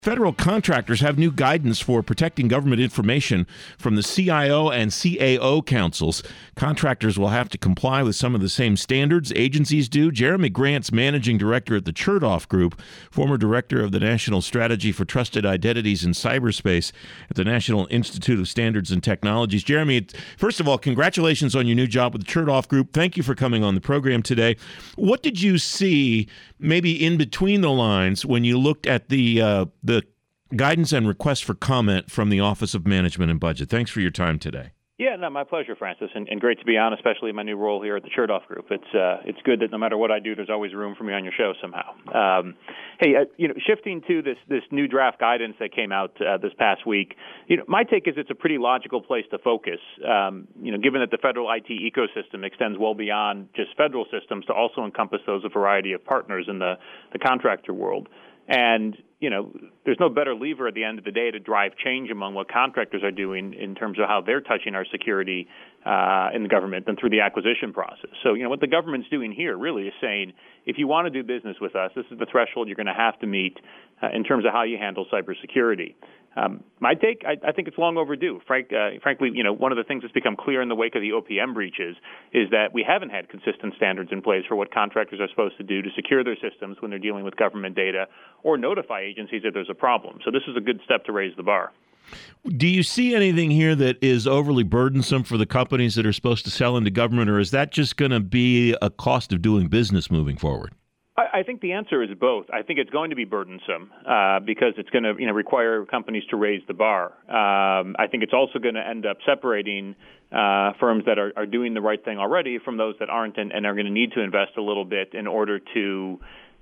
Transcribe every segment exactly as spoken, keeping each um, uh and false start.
Federal contractors have new guidance for protecting government information from the C I O and C A O councils. Contractors will have to comply with some of the same standards agencies do. Jeremy Grant's managing director at the Chertoff Group, former director of the National Strategy for Trusted Identities in Cyberspace at the National Institute of Standards and Technologies. Jeremy, first of all, congratulations on your new job with the Chertoff Group. Thank you for coming on the program today. What did you see maybe in between the lines when you looked at the uh, the guidance and request for comment from the Office of Management and Budget? Thanks for your time today. Yeah, no, my pleasure, Francis, and, and great to be on, especially in my new role here at the Chertoff Group. It's uh, it's good that no matter what I do, there's always room for me on your show somehow. Um, hey, uh, you know, shifting to this this new draft guidance that came out uh, this past week, you know, my take is it's a pretty logical place to focus. Um, you know, given that the federal I T ecosystem extends well beyond just federal systems to also encompass those a variety of partners in the the contractor world. And, you know, there's no better lever at the end of the day to drive change among what contractors are doing in terms of how they're touching our security uh, in the government than through the acquisition process. So, you know, what the government's doing here really is saying, if you want to do business with us, this is the threshold you're going to have to meet uh, in terms of how you handle cybersecurity. Um, my take, I, I think it's long overdue. Frank, uh, frankly, you know, one of the things that's become clear in the wake of the O P M breaches is that we haven't had consistent standards in place for what contractors are supposed to do to secure their systems when they're dealing with government data or notify agencies that there's a problem. So this is a good step to raise the bar. Do you see anything here that is overly burdensome for the companies that are supposed to sell into government, or is that just going to be a cost of doing business moving forward? I think the answer is both. I think it's going to be burdensome uh, because it's going to, you know, require companies to raise the bar. Um, I think it's also going to end up separating uh, firms that are, are doing the right thing already from those that aren't and, and are going to need to invest a little bit in order to,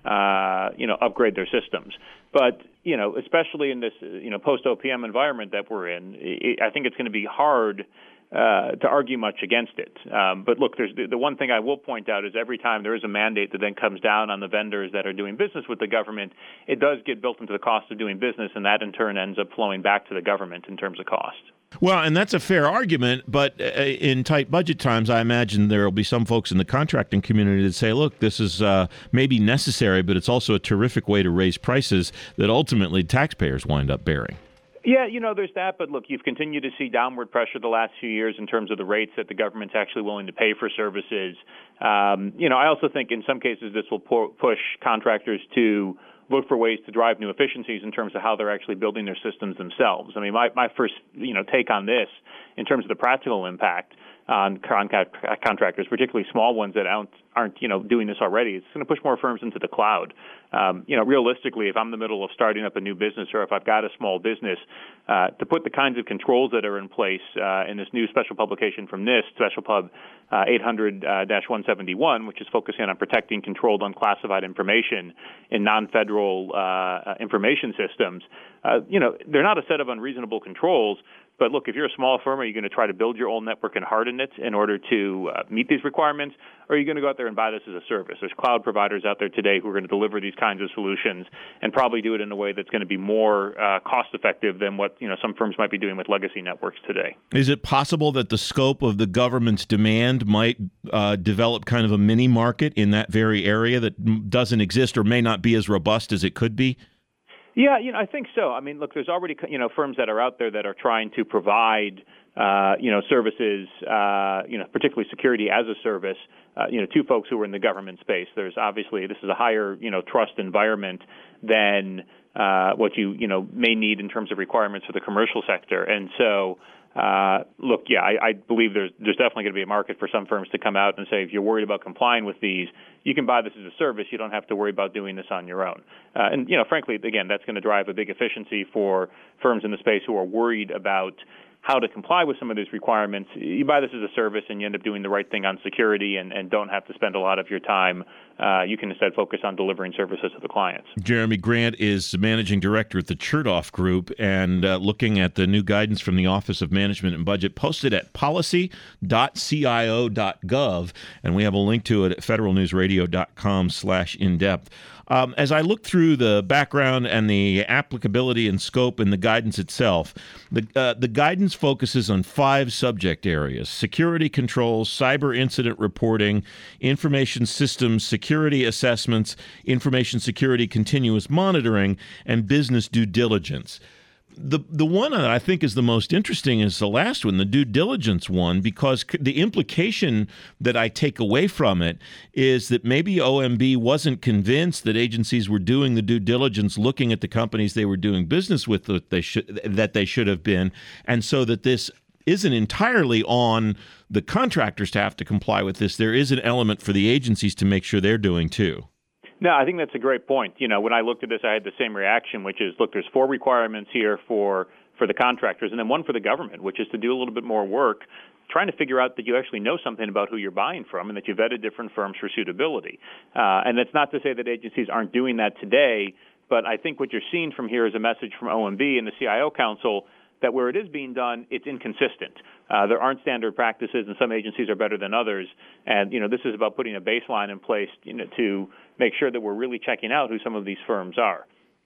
uh, you know, upgrade their systems. But, you know, especially in this, you know, post-O P M environment that we're in, it, I think it's going to be hard Uh, to argue much against it. Um, but look, there's the, the one thing I will point out is every time there is a mandate that then comes down on the vendors that are doing business with the government, it does get built into the cost of doing business, and that in turn ends up flowing back to the government in terms of cost. Well, and that's a fair argument, but in tight budget times, I imagine there will be some folks in the contracting community that say, look, this is uh, maybe necessary, but it's also a terrific way to raise prices that ultimately taxpayers wind up bearing. Yeah, you know, there's that, but look, you've continued to see downward pressure the last few years in terms of the rates that the government's actually willing to pay for services. Um, you know, I also think in some cases this will pu- push contractors to look for ways to drive new efficiencies in terms of how they're actually building their systems themselves. I mean, my, my first, you know, take on this in terms of the practical impact on contract, contractors, particularly small ones that aren't, aren't, you know, doing this already. It's going to push more firms into the cloud. Um, you know, realistically, if I'm in the middle of starting up a new business or if I've got a small business, uh, to put the kinds of controls that are in place uh, in this new special publication from NIST, Special Pub uh, eight hundred dash one seventy-one, which is focusing on protecting controlled unclassified information in non-federal uh, information systems, uh, you know, they're not a set of unreasonable controls. But look, if you're a small firm, are you going to try to build your own network and harden it in order to uh, meet these requirements? Or are you going to go out there and buy this as a service? There's cloud providers out there today who are going to deliver these kinds of solutions and probably do it in a way that's going to be more uh, cost-effective than what, you know, some firms might be doing with legacy networks today. Is it possible that the scope of the government's demand might uh, develop kind of a mini market in that very area that doesn't exist or may not be as robust as it could be? Yeah, you know, I think so. I mean, look, there's already, you know, firms that are out there that are trying to provide, uh, you know, services, uh, you know, particularly security as a service, uh, you know, to folks who are in the government space. There's obviously, this is a higher, you know, trust environment than uh, what you, you know, may need in terms of requirements for the commercial sector. And so, Uh, look, yeah, I, I believe there's there's definitely going to be a market for some firms to come out and say, if you're worried about complying with these, you can buy this as a service. You don't have to worry about doing this on your own. Uh, and, you know, frankly, again, that's going to drive a big efficiency for firms in the space who are worried about how to comply with some of these requirements. You buy this as a service and you end up doing the right thing on security and, and don't have to spend a lot of your time. Uh, you can instead focus on delivering services to the clients. Jeremy Grant is managing director at the Chertoff Group and uh, looking at the new guidance from the Office of Management and Budget posted at policy dot C I O dot gov. And we have a link to it at federal news radio dot com slash in depth. Um, as I look through the background and the applicability and scope and the guidance itself, the uh, the guidance focuses on five subject areas: security controls, cyber incident reporting, information systems security assessments, information security continuous monitoring, and business due diligence. The the one that I think is the most interesting is the last one, the due diligence one, because the implication that I take away from it is that maybe O M B wasn't convinced that agencies were doing the due diligence, looking at the companies they were doing business with that they should that they should have been, and so that this isn't entirely on the contractors to have to comply with this. There is an element for the agencies to make sure they're doing too. No, I think that's a great point. You know, when I looked at this, I had the same reaction, which is, look, there's four requirements here for, for the contractors, and then one for the government, which is to do a little bit more work trying to figure out that you actually know something about who you're buying from and that you've vetted different firms for suitability. Uh, and that's not to say that agencies aren't doing that today, but I think what you're seeing from here is a message from O M B and the C I O Council that where it is being done, it's inconsistent. Uh, there aren't standard practices, and some agencies are better than others. And, you know, this is about putting a baseline in place, you know, to make sure that we're really checking out who some of these firms are.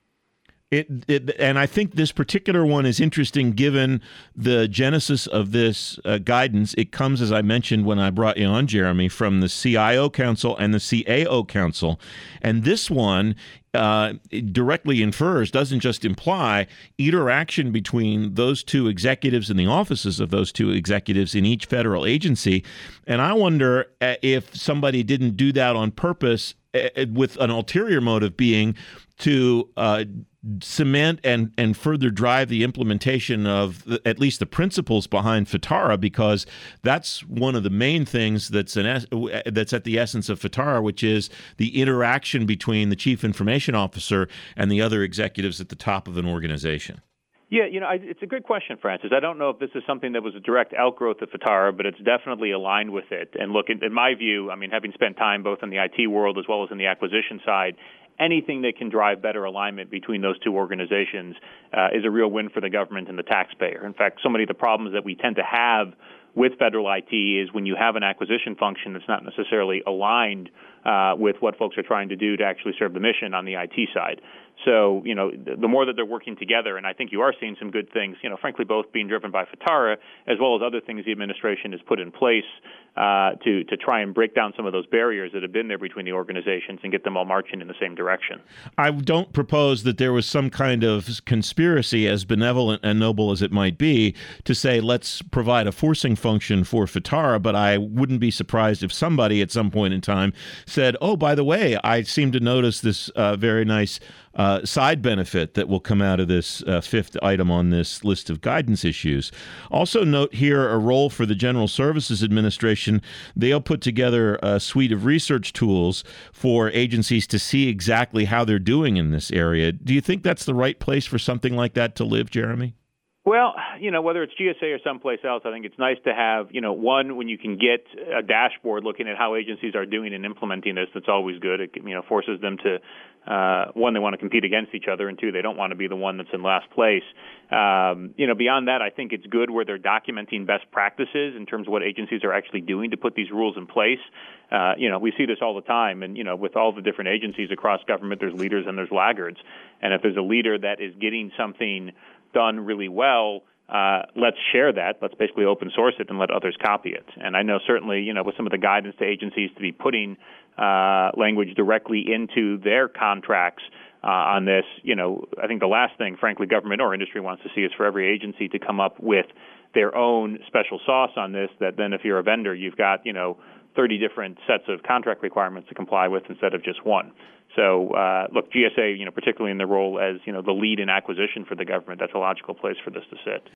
It, it, and I think this particular one is interesting given the genesis of this uh, guidance. It comes, as I mentioned when I brought you on, Jeremy, from the C I O Council and the C A O Council. And this one uh, directly infers, doesn't just imply, interaction between those two executives and the offices of those two executives in each federal agency. And I wonder if somebody didn't do that on purpose uh, with an ulterior motive being to uh, cement and and further drive the implementation of the, at least the principles behind FITARA, because that's one of the main things that's an es- that's at the essence of FITARA, which is the interaction between the chief information officer and the other executives at the top of an organization. Yeah, you know, I, it's a good question, Francis. I don't know if this is something that was a direct outgrowth of FITARA, but it's definitely aligned with it. And look, in, in my view, I mean, having spent time both in the I T world as well as in the acquisition side, anything that can drive better alignment between those two organizations uh, is a real win for the government and the taxpayer. In fact, so many of the problems that we tend to have with federal I T is when you have an acquisition function that's not necessarily aligned uh, with what folks are trying to do to actually serve the mission on the I T side. So, you know, the more that they're working together, and I think you are seeing some good things, you know, frankly, both being driven by FITARA as well as other things the administration has put in place uh, to, to try and break down some of those barriers that have been there between the organizations and get them all marching in the same direction. I don't propose that there was some kind of conspiracy, as benevolent and noble as it might be, to say let's provide a forcing function for FITARA, but I wouldn't be surprised if somebody at some point in time said, oh, by the way, I seem to notice this uh, very nice Uh, side benefit that will come out of this uh, fifth item on this list of guidance issues. Also note here a role for the General Services Administration. They'll put together a suite of research tools for agencies to see exactly how they're doing in this area. Do you think that's the right place for something like that to live, Jeremy? Well, you know, whether it's G S A or someplace else, I think it's nice to have, you know, one, when you can get a dashboard looking at how agencies are doing and implementing this, that's always good. It, you know, forces them to, uh, one, they want to compete against each other, and two, they don't want to be the one that's in last place. Um, you know, beyond that, I think it's good where they're documenting best practices in terms of what agencies are actually doing to put these rules in place. Uh, you know, we see this all the time, and, you know, with all the different agencies across government, there's leaders and there's laggards. And if there's a leader that is getting something done really well, uh, let's share that. Let's basically open source it and let others copy it. And I know certainly, you know, with some of the guidance to agencies to be putting uh, language directly into their contracts uh, on this, you know, I think the last thing, frankly, government or industry wants to see is for every agency to come up with their own special sauce on this, that then if you're a vendor, you've got, you know, thirty different sets of contract requirements to comply with instead of just one. So, uh, look, G S A, you know, particularly in the role as, you know, the lead in acquisition for the government, that's a logical place for this to sit.